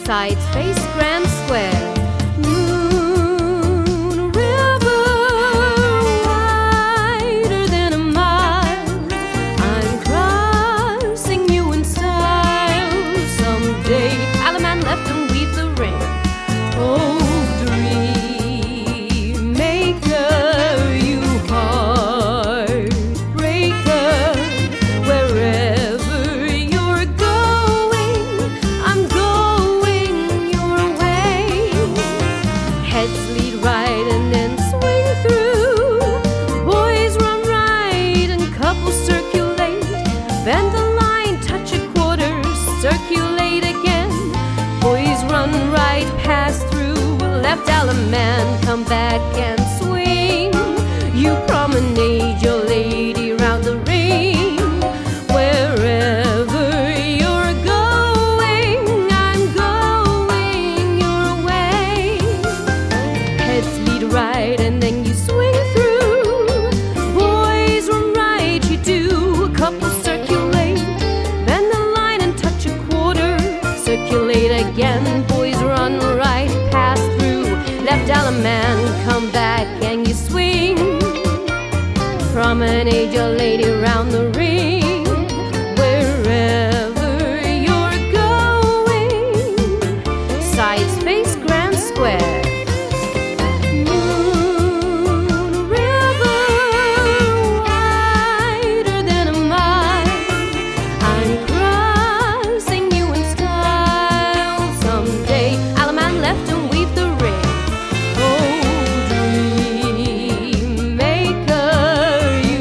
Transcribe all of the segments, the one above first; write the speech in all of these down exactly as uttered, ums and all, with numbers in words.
sides face Grand Square. Moon River, wider than a mile, I'm crossing you in style. Someday Alaman left and weave the ring. Oh, dream maker, you heartbreaker, wherever you're going, I'm going your way. Heads lead right and then swing through. Boys run right and couples circulate. Bend the line, touch a quarter, circulate again. Boys run right, pass through. Left Alaman, come back and swing. You promenade your lady round the ring. Wherever you're going, I'm going your way. Heads lead right and then you swing through. Boys run right, you do. Couples circulate. Bend the line and touch a quarter, circulate again. Boys run right, pass through. Left Alaman, come back and you swing. Promenade your lady round the ring. Wherever you're going, sides face Grand Square. Moon River, wider than a mile, I'm crossing you in style. Someday Alaman left and weave the ring. Oh, dream maker, you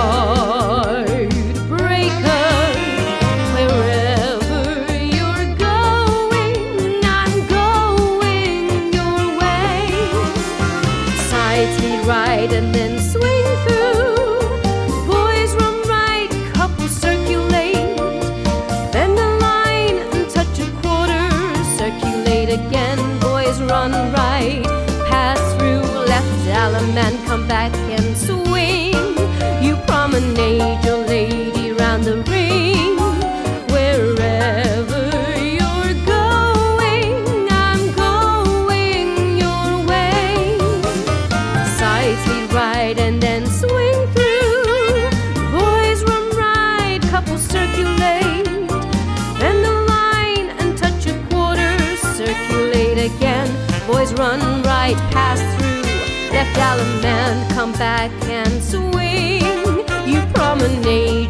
heartbreaker, wherever you're going, I'm going your way. Sides lead right and then swing through. Boys run right, couples circulate. Bend the line and touch a quarter, circulate again. Boys run right, pass through. Left Alaman, come back and swing. You promenade your lady round the ring. Wherever you're going, I'm going your way. Sides lead right and then swing through. Boys run right, couples circulate. Bend the line and touch a quarter, circulate again. Boys run right, pass through. Left Alaman, come back and swing. You promenade